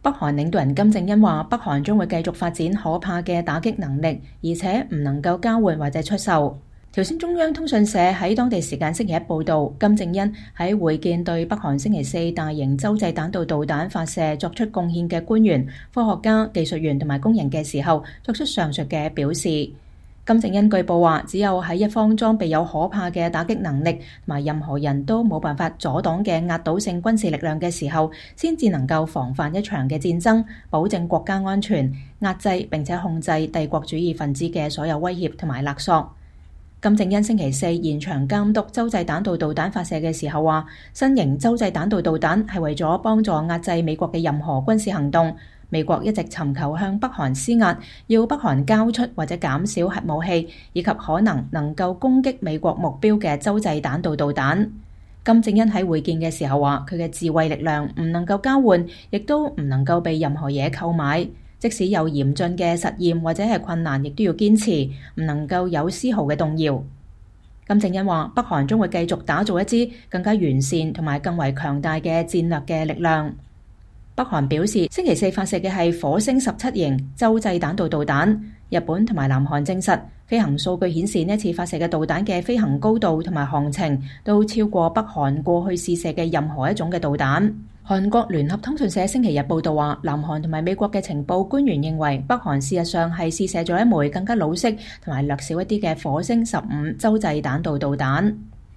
北韓領導人金正恩話，北韓將會繼續發展可怕嘅打擊能力，而且唔能夠交換或者出售。朝鮮中央通訊社喺當地時間星期一報導，金正恩喺會見對北韓星期四大型洲際彈道導彈發射作出貢獻嘅官員、科學家、技術員同埋工人嘅時候，作出上述嘅表示。金正恩據報話，只有喺一方裝備有可怕嘅打擊能力同埋任何人都冇辦法阻擋嘅壓倒性軍事力量嘅時候，先至能夠防範一場嘅戰爭，保證國家安全，壓制並且控制帝國主義分子嘅所有威脅同埋勒索。金正恩星期四現場監督洲際彈道導彈發射嘅時候話，新型洲際彈道導彈係為咗幫助壓制美國嘅任何軍事行動。美國一直尋求向北韓施壓，要北韓交出或者減少核武器，以及可能夠攻擊美國目標嘅洲際彈道導彈。金正恩喺會見嘅時候話，佢嘅智慧力量唔能夠交換，亦都唔能夠被任何嘢購買。即使有嚴峻嘅實驗或者係困難，亦都要堅持，唔能夠有絲毫嘅動搖。金正恩話，北韓將會繼續打造一支更加完善同埋更為強大嘅戰略嘅力量。北韓表示，星期四發射嘅係火星17型洲際彈道導彈。日本同埋南韓證實，飛行數據顯示呢次發射嘅導彈嘅飛行高度同埋航程都超過北韓過去試射嘅任何一種嘅導彈。韓國聯合通訊社星期日報道話，南韓同埋美國嘅情報官員認為，北韓事實上係試射咗一枚更加老式同埋略小一啲嘅火星15洲際彈道導彈。